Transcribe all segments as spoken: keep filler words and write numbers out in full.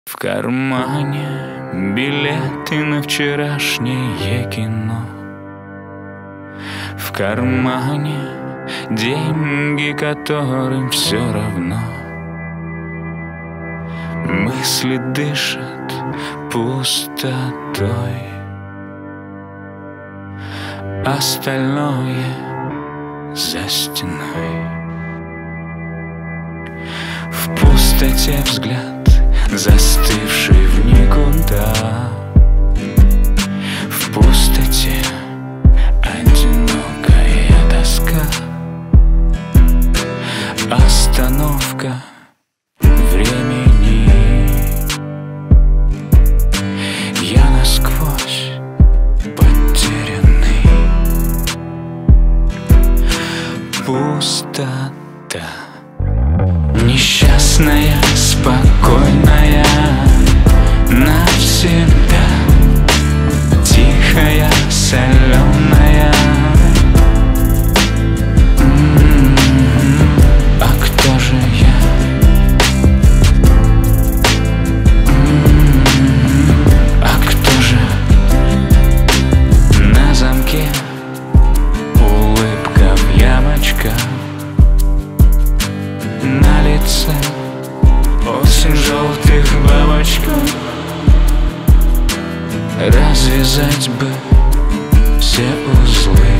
В кармане билеты на вчерашнее кино. В кармане деньги, которым все равно. Мысли дышат пустотой. Остальное за стеной. В пустоте взгляд, застывший в никуда. В пустоте одинокая тоска. Остановка времени. Я насквозь потерянный. Пустота. Несчастная, спокойная, навсегда. Тихая, соленая. М-м-м. А кто же я? М-м-м. А кто же? На замке улыбка в ямочках. На лице осень желтых бабочков. Развязать бы все узлы,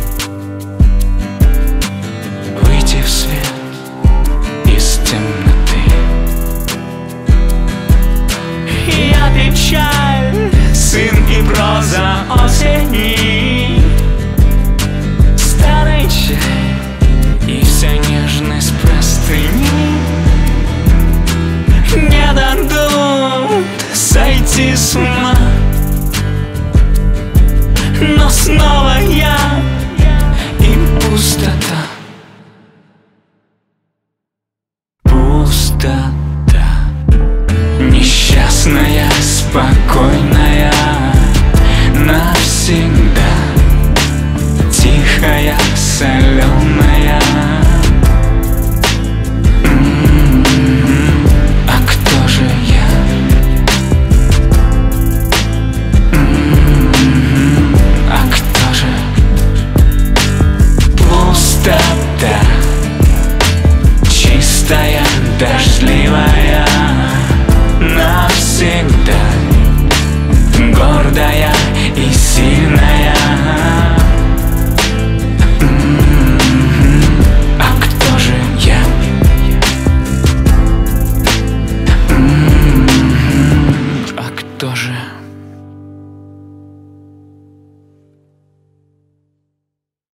выйти в свет из темноты. Я печаль, сын и проза осени. Старый чай и вся нежность простыни. Не дадут сойти с ума. Но снова я и пустота. Пустота. Несчастная, спокойная, навсегда. Тихая, соленая. М-м-м. А кто же я? М-м-м. А кто же? Пустота. Чистая, дождливая, навсегда. Гордая и